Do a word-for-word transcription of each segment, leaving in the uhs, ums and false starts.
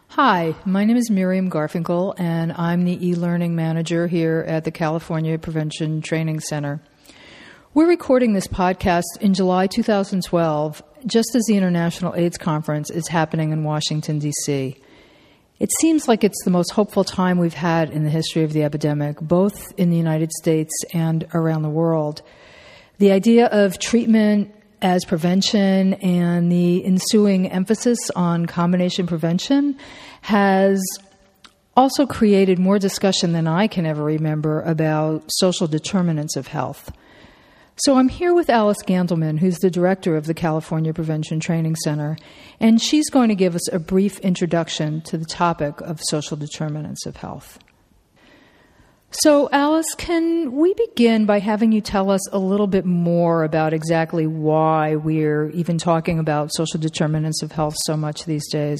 Hi, my name is Miriam Garfinkel, and I'm the e-learning manager here at the California Prevention Training Center. We're recording this podcast in July two thousand twelve, just as the International AIDS Conference is happening in Washington, D C It seems like it's the most hopeful time we've had in the history of the epidemic, both in the United States and around the world. The idea of treatment as prevention and the ensuing emphasis on combination prevention has also created more discussion than I can ever remember about social determinants of health. So I'm here with Alice Gandelman, who's the director of the California Prevention Training Center, and she's going to give us a brief introduction to the topic of social determinants of health. So, Alice, can we begin by having you tell us a little bit more about exactly why we're even talking about social determinants of health so much these days?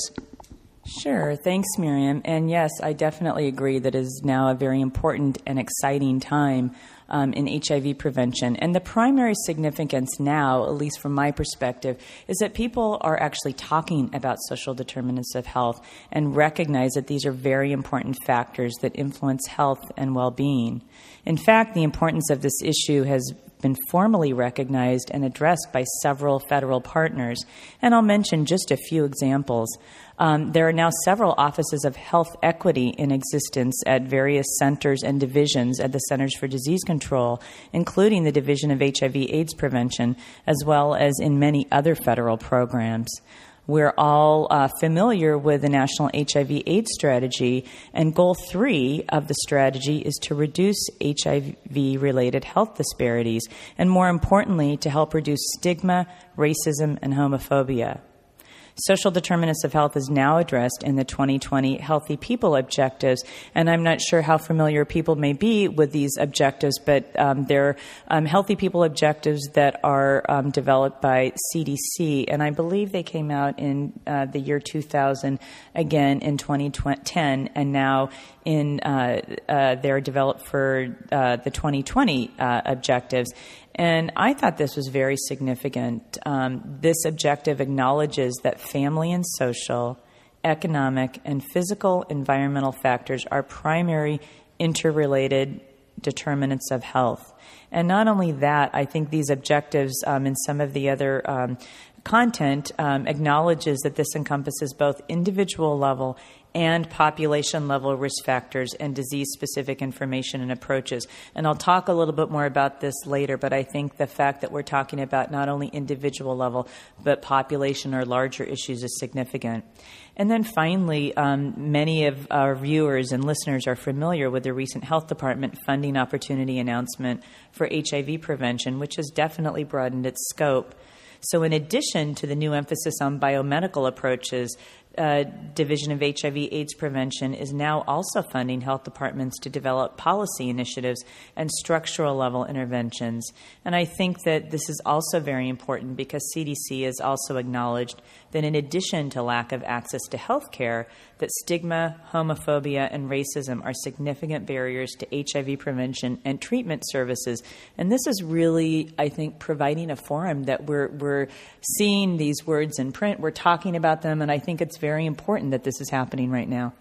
Sure. Thanks, Miriam. And yes, I definitely agree that it is now a very important and exciting time um, in H I V prevention. And the primary significance now, at least from my perspective, is that people are actually talking about social determinants of health and recognize that these are very important factors that influence health and well-being. In fact, the importance of this issue has been formally recognized and addressed by several federal partners. And I'll mention just a few examples. Um, there are now several offices of health equity in existence at various centers and divisions at the Centers for Disease Control, including the Division of H I V AIDS Prevention, as well as in many other federal programs. We're all uh, familiar with the National H I V AIDS Strategy, and goal three of the strategy is to reduce H I V-related health disparities, and more importantly, to help reduce stigma, racism, and homophobia. Social determinants of health is now addressed in the twenty twenty Healthy People Objectives, and I'm not sure how familiar people may be with these objectives, but um, they're um, Healthy People Objectives that are um, developed by C D C, and I believe they came out in uh, the year two thousand, again in twenty ten, and now in uh, uh, they're developed for uh, the twenty twenty uh, objectives. And I thought this was very significant. Um, this objective acknowledges that family and social, economic, and physical environmental factors are primary interrelated determinants of health. And not only that, I think these objectives um, and some of the other um, content um, acknowledges that this encompasses both individual level and population-level risk factors and disease-specific information and approaches. And I'll talk a little bit more about this later, but I think the fact that we're talking about not only individual level, but population or larger issues is significant. And then finally, um, many of our viewers and listeners are familiar with the recent Health Department funding opportunity announcement for H I V prevention, which has definitely broadened its scope. So in addition to the new emphasis on biomedical approaches, Uh, Division of H I V AIDS Prevention is now also funding health departments to develop policy initiatives and structural level interventions. And I think that this is also very important because C D C has also acknowledged that in addition to lack of access to health care, that stigma, homophobia, and racism are significant barriers to H I V prevention and treatment services. And this is really, I think, providing a forum that we're, we're seeing these words in print, we're talking about them, and I think it's very important that this is happening right now.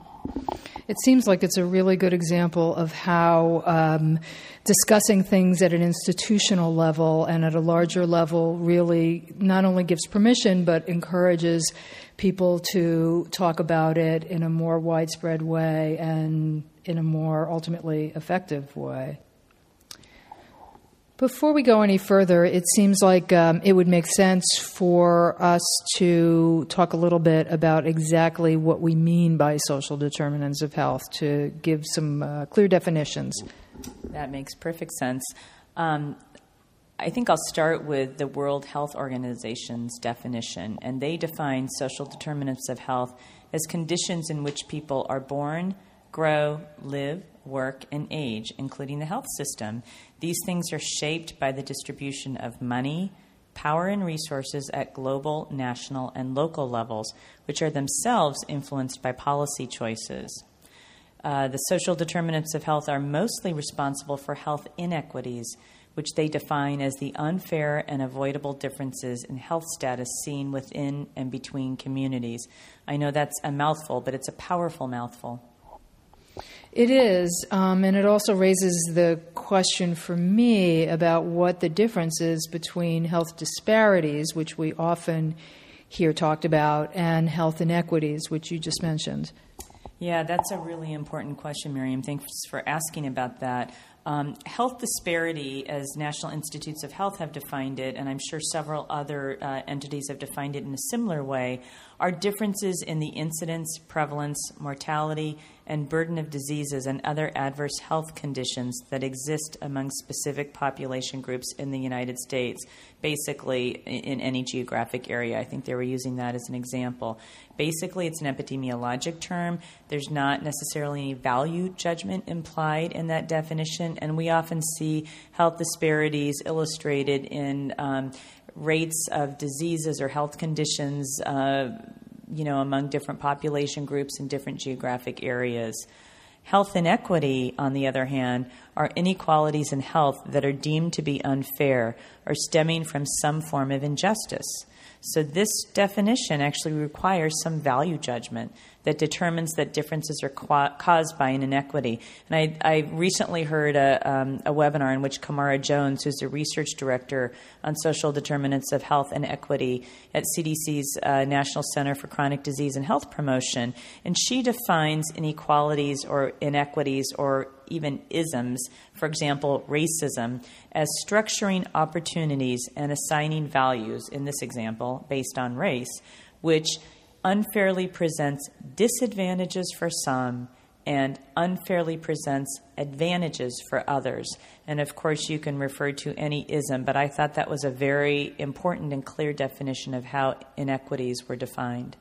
It seems like it's a really good example of how um, discussing things at an institutional level and at a larger level really not only gives permission but encourages people to talk about it in a more widespread way and in a more ultimately effective way. Before we go any further, it seems like um, it would make sense for us to talk a little bit about exactly what we mean by social determinants of health, to give some uh, clear definitions. That makes perfect sense. Um, I think I'll start with the World Health Organization's definition, and they define social determinants of health as conditions in which people are born, grow, live, work, and age, including the health system. These things are shaped by the distribution of money, power, and resources at global, national, and local levels, which are themselves influenced by policy choices. Uh, the social determinants of health are mostly responsible for health inequities, which they define as the unfair and avoidable differences in health status seen within and between communities. I know that's a mouthful, but it's a powerful mouthful. It is, um, and it also raises the question for me about what the difference is between health disparities, which we often hear talked about, and health inequities, which you just mentioned. Yeah, that's a really important question, Miriam. Thanks for asking about that. Um, health disparity, as National Institutes of Health have defined it, and I'm sure several other uh, entities have defined it in a similar way, are differences in the incidence, prevalence, mortality, and burden of diseases and other adverse health conditions that exist among specific population groups in the United States, basically in any geographic area. I think they were using that as an example. Basically, it's an epidemiologic term. There's not necessarily any value judgment implied in that definition, and we often see health disparities illustrated in um, rates of diseases or health conditions, uh, you know, among different population groups in different geographic areas. Health inequity, on the other hand, are inequalities in health that are deemed to be unfair or stemming from some form of injustice. So this definition actually requires some value judgment that determines that differences are qua- caused by an inequity. And I, I recently heard a, um, a webinar in which Kamara Jones, who's the research director on social determinants of health and equity at C D C's uh, National Center for Chronic Disease and Health Promotion, and she defines inequalities or inequities or even isms, for example, racism, as structuring opportunities and assigning values, in this example, based on race, which unfairly presents disadvantages for some and unfairly presents advantages for others. And of course, you can refer to any ism, but I thought that was a very important and clear definition of how inequities were defined.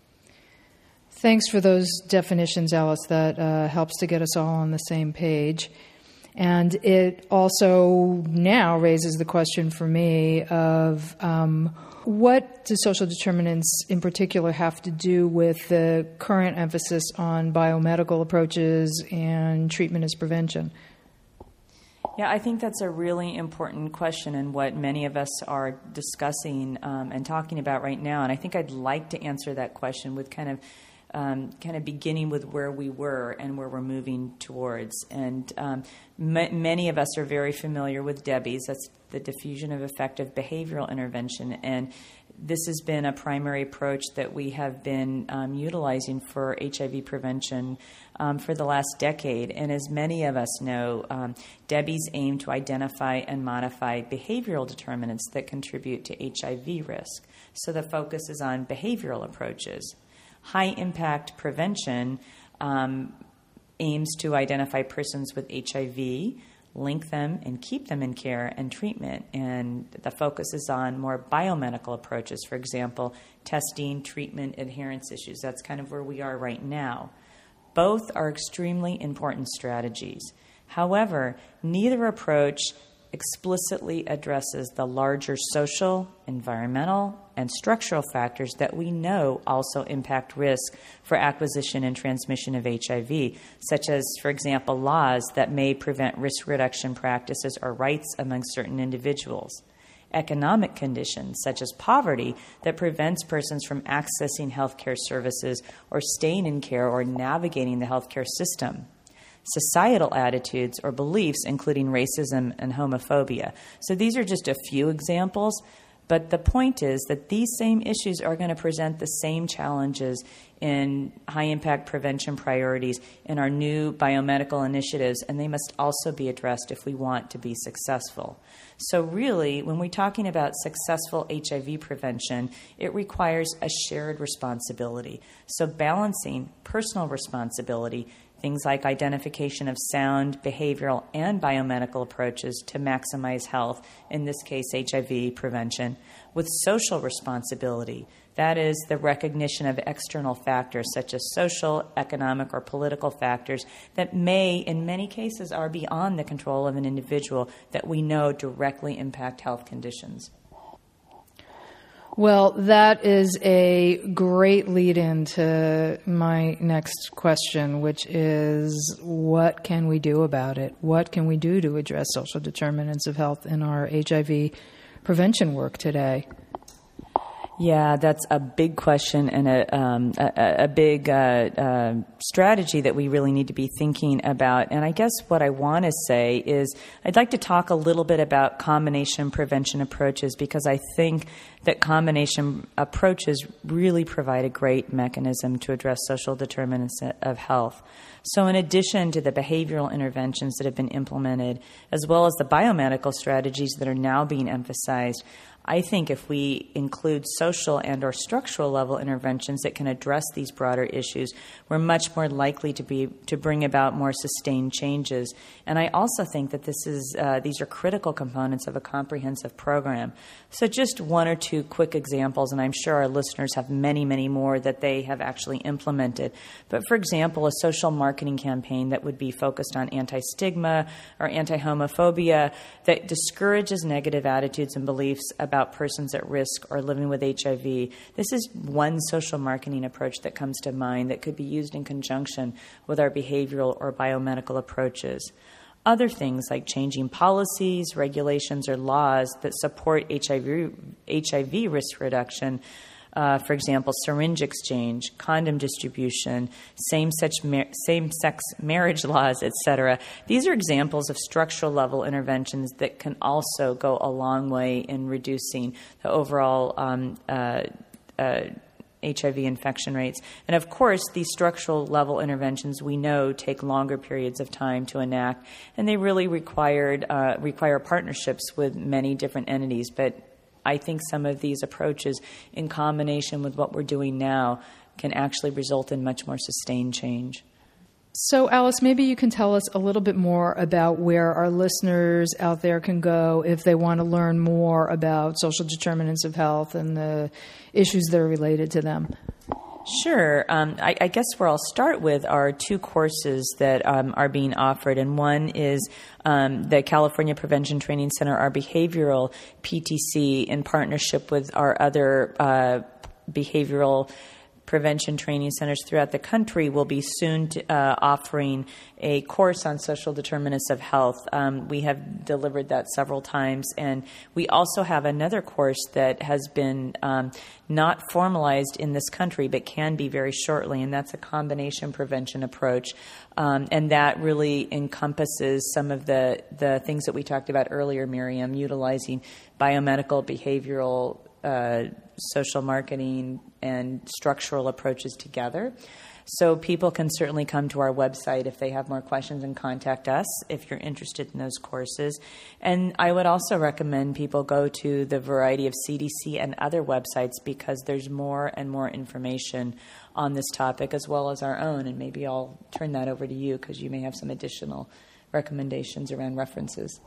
Thanks for those definitions, Alice. That uh, helps to get us all on the same page. And it also now raises the question for me of um, what do social determinants in particular have to do with the current emphasis on biomedical approaches and treatment as prevention? Yeah, I think that's a really important question and what many of us are discussing um, and talking about right now. And I think I'd like to answer that question with kind of Um, kind of beginning with where we were and where we're moving towards. And um, m- many of us are very familiar with DEBIES. That's the diffusion of effective behavioral intervention. And this has been a primary approach that we have been um, utilizing for H I V prevention um, for the last decade. And as many of us know, um, DEBIES aim to identify and modify behavioral determinants that contribute to H I V risk. So the focus is on behavioral approaches. High-impact prevention um, aims to identify persons with H I V, link them and keep them in care and treatment. And the focus is on more biomedical approaches, for example, testing, treatment, adherence issues. That's kind of where we are right now. Both are extremely important strategies. However, neither approach explicitly addresses the larger social, environmental, and structural factors that we know also impact risk for acquisition and transmission of H I V, such as, for example, laws that may prevent risk reduction practices or rights among certain individuals, economic conditions, such as poverty, that prevents persons from accessing healthcare services or staying in care or navigating the healthcare system, societal attitudes or beliefs, including racism and homophobia. So these are just a few examples, but the point is that these same issues are going to present the same challenges in high-impact prevention priorities in our new biomedical initiatives, and they must also be addressed if we want to be successful. So really, when we're talking about successful H I V prevention, it requires a shared responsibility. So balancing personal responsibility, things like identification of sound, behavioral, and biomedical approaches to maximize health, in this case H I V prevention, with social responsibility. That is the recognition of external factors such as social, economic, or political factors that may, in many cases, are beyond the control of an individual that we know directly impact health conditions. Well, that is a great lead into my next question, which is, what can we do about it? What can we do to address social determinants of health in our H I V prevention work today? Yeah, that's a big question and a um, a, a big uh, uh, strategy that we really need to be thinking about. And I guess what I want to say is I'd like to talk a little bit about combination prevention approaches, because I think that combination approaches really provide a great mechanism to address social determinants of health. So in addition to the behavioral interventions that have been implemented, as well as the biomedical strategies that are now being emphasized, I think if we include social and or structural level interventions that can address these broader issues, we're much more likely to be to bring about more sustained changes. And I also think that this is uh, these are critical components of a comprehensive program. So just one or two quick examples, and I'm sure our listeners have many, many more that they have actually implemented. But for example, a social marketing campaign that would be focused on anti-stigma or anti-homophobia that discourages negative attitudes and beliefs about about persons at risk or living with H I V. This is one social marketing approach that comes to mind that could be used in conjunction with our behavioral or biomedical approaches. Other things like changing policies, regulations, or laws that support H I V, H I V risk reduction, Uh, for example, syringe exchange, condom distribution, same-sex, mar- same-sex marriage laws, et cetera. These are examples of structural level interventions that can also go a long way in reducing the overall um, uh, uh, H I V infection rates. And of course, these structural level interventions we know take longer periods of time to enact, and they really required uh, require partnerships with many different entities. But I think some of these approaches, in combination with what we're doing now, can actually result in much more sustained change. So, Alice, maybe you can tell us a little bit more about where our listeners out there can go if they want to learn more about social determinants of health and the issues that are related to them. Sure. Um, I, I guess where I'll start with are two courses that um, are being offered, and one is um, the California Prevention Training Center, our behavioral P T C, in partnership with our other uh, behavioral prevention training centers throughout the country, will be soon to, uh, offering a course on social determinants of health. Um, we have delivered that several times, and we also have another course that has been um, not formalized in this country, but can be very shortly, and that's a combination prevention approach. Um, and that really encompasses some of the, the things that we talked about earlier, Miriam, utilizing biomedical, behavioral, uh, social marketing, and structural approaches together. So people can certainly come to our website if they have more questions and contact us if you're interested in those courses. And I would also recommend people go to the variety of C D C and other websites, because there's more and more information on this topic, as well as our own. And maybe I'll turn that over to you, because you may have some additional recommendations around references.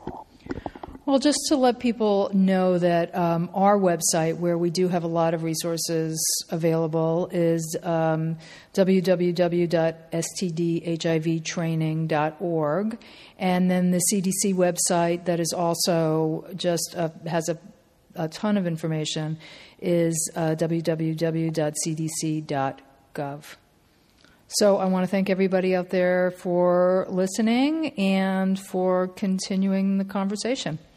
Well, just to let people know that um, our website, where we do have a lot of resources available, is um, w w w dot s t d h i v training dot org. And then the C D C website, that is also just uh, has a, a ton of information, is uh, w w w dot c d c dot gov. So I want to thank everybody out there for listening and for continuing the conversation.